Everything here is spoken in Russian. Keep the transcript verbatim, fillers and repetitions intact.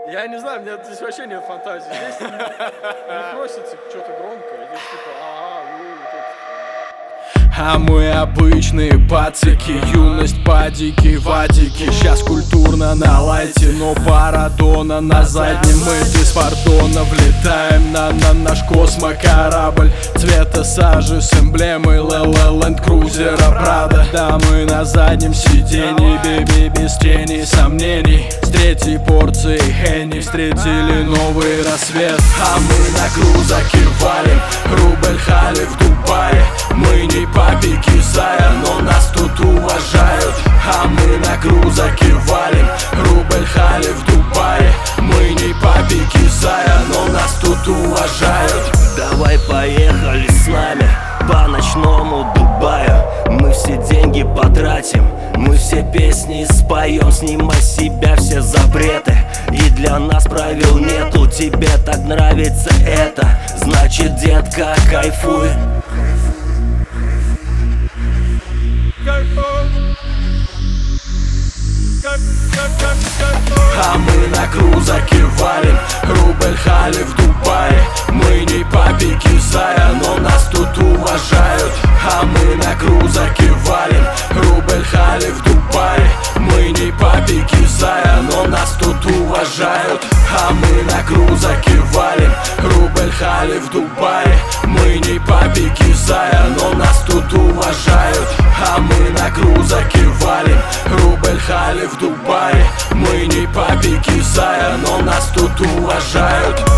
Я не знаю, у меня здесь вообще нет фантазии. Здесь не, не просится что-то громкое. Здесь типа ага, у, вот это. А мы обычные пацики, юность, падики, вадики. Сейчас культурно на лайте, но Парадона на заднем. Мы без пардона влетаем на, на наш космокорабль цвета сажи с эмблемой Ленд Крузера Прада. Да, мы на заднем сиденье, беби, без тени сомнений. С третьей порцией Хенни встретили новый рассвет. А мы на крузаке валим, рубль хали в Дубае. Мы не папики зая, но нас тут уважают. А мы на крузаке валим, рубль хали в Дубае. Мы не папики зая, но нас тут уважают. Давай поехали с нами по ночному Дубаю. Мы все деньги потратим, мы все песни споем. Снимай с себя все запреты, и для нас правил нету. Тебе так нравится это, значит, детка, кайфуй. А мы на крузаке валим, рубль хали в Дубае. Мы не папики зая, но нас тут уважают. А мы на крузаке валим, рубль хали в Дубае. Мы не папики зая, но нас тут уважают. А мы на крузаке валим, рубль хали в Дубае. Мы не папики зая, но нас тут уважают. А мы на крузаке валим, рубль хали в Дубае. Мы не папики зая, но нас тут уважают.